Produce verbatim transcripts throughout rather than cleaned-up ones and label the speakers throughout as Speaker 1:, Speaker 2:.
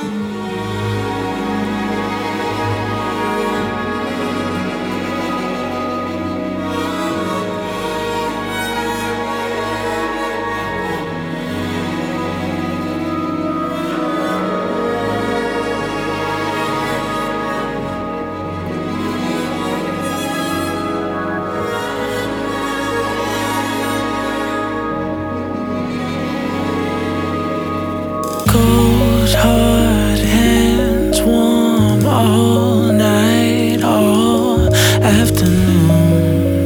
Speaker 1: Cold hard hands, warm all night, all afternoon.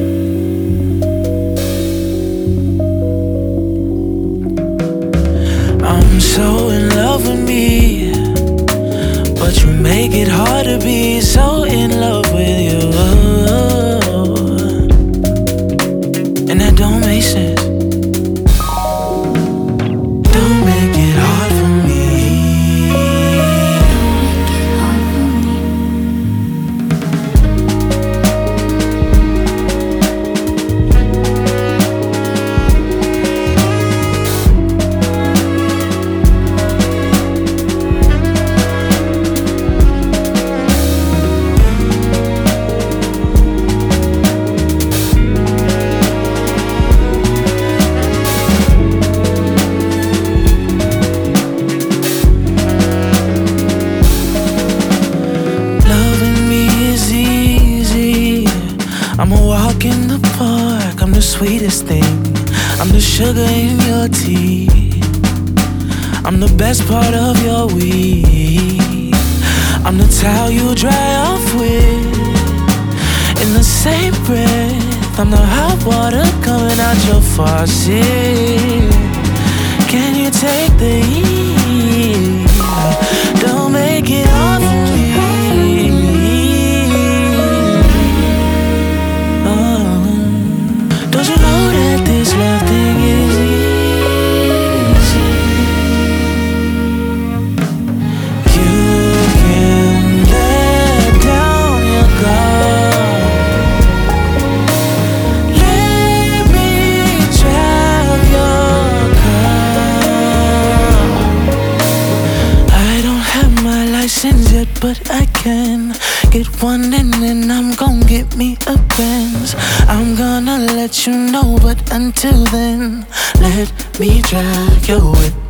Speaker 1: I'm so in love with me, but you make it hard to be so in love with you. And that don't make sense. Don't make it hard for me. I'm a walk in the park, I'm the sweetest thing. I'm the sugar in your tea. I'm the best part of your week. I'm the towel you dry off with. In the same breath, I'm the hot water coming out your faucet. Can you take the heat? Don't make it hard for me. Don't you know that this love thing is easy? You can let down your guard. Let me drive your car. I don't have my license yet, but I can get one and then I'm gon' get me a Benz. I'm gonna let you know, but until then, let me drive your whip.